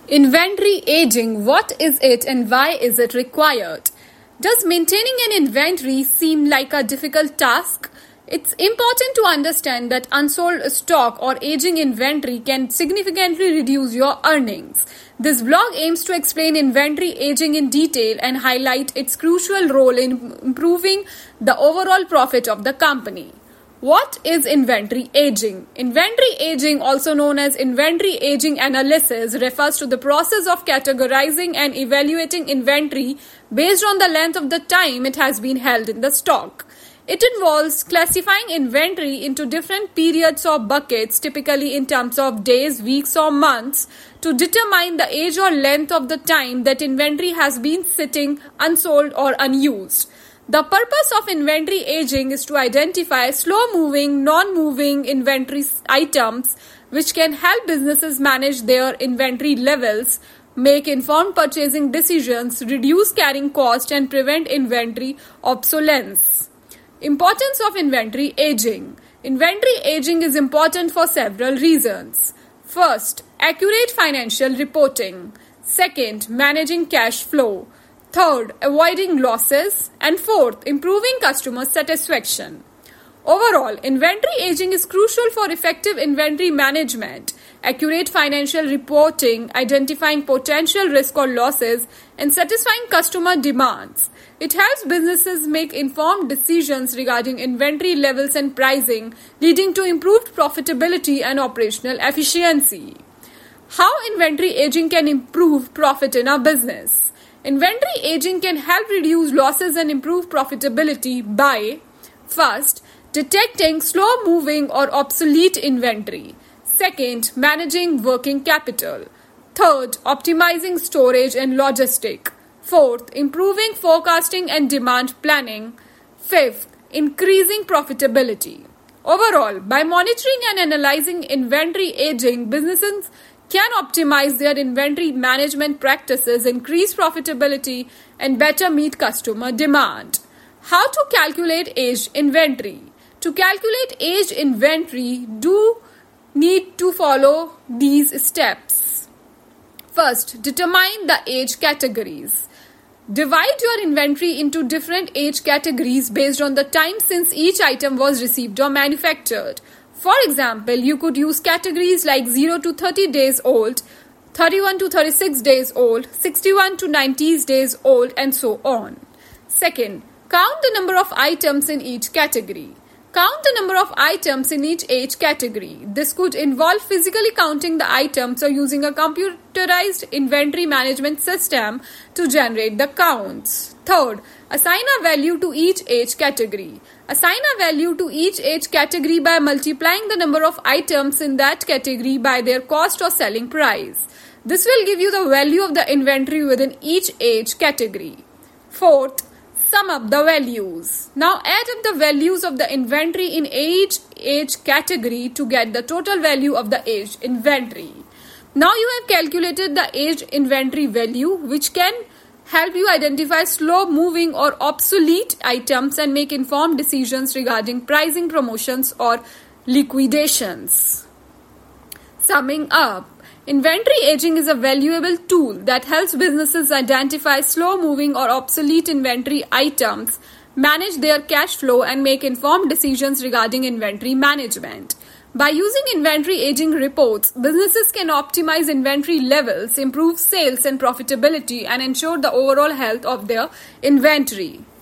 Inventory aging, what is it and why is it required? Does maintaining an inventory seem like a difficult task? It's important to understand that unsold stock or aging inventory can significantly reduce your earnings. This blog aims to explain inventory aging in detail and highlight its crucial role in improving the overall profit of the company. What is inventory aging? Inventory aging, also known as inventory aging analysis, refers to the process of categorizing and evaluating inventory based on the length of the time it has been held in the stock. It involves classifying inventory into different periods or buckets, typically in terms of days, weeks, or months, to determine the age or length of the time that inventory has been sitting unsold or unused. The purpose of inventory aging is to identify slow-moving, non-moving inventory items which can help businesses manage their inventory levels, make informed purchasing decisions, reduce carrying cost, and prevent inventory obsolescence. Importance of inventory aging. Inventory aging is important for several reasons. First, accurate financial reporting. Second, managing cash flow. Third, avoiding losses. And fourth, improving customer satisfaction. Overall, inventory aging is crucial for effective inventory management, accurate financial reporting, identifying potential risk or losses, and satisfying customer demands. It helps businesses make informed decisions regarding inventory levels and pricing, leading to improved profitability and operational efficiency. How inventory aging can improve profit in a business? Inventory aging can help reduce losses and improve profitability by, first, detecting slow-moving or obsolete inventory. Second, managing working capital. Third, optimizing storage and logistics. Fourth, improving forecasting and demand planning. Fifth, increasing profitability. Overall, by monitoring and analyzing inventory aging, businesses can optimize their inventory management practices, increase profitability, and better meet customer demand. How to calculate aged inventory? To calculate aged inventory, do need to follow these steps. First, determine the age categories. Divide your inventory into different age categories based on the time since each item was received or manufactured. For example, you could use categories like 0 to 30 days old, 31 to 36 days old, 61 to 90 days old, and so on. Second, count the number of items in each category. Count the number of items in each age category. This could involve physically counting the items or using a computerized inventory management system to generate the counts. Third, assign a value to each age category. Assign a value to each age category by multiplying the number of items in that category by their cost or selling price. This will give you the value of the inventory within each age category. Fourth, sum up the values. Now add up the values of the inventory in each age category to get the total value of the aged inventory. Now you have calculated the aged inventory value, which can help you identify slow-moving or obsolete items and make informed decisions regarding pricing, promotions, or liquidations. Summing up, inventory aging is a valuable tool that helps businesses identify slow-moving or obsolete inventory items, manage their cash flow, and make informed decisions regarding inventory management. By using inventory aging reports, businesses can optimize inventory levels, improve sales and profitability, and ensure the overall health of their inventory.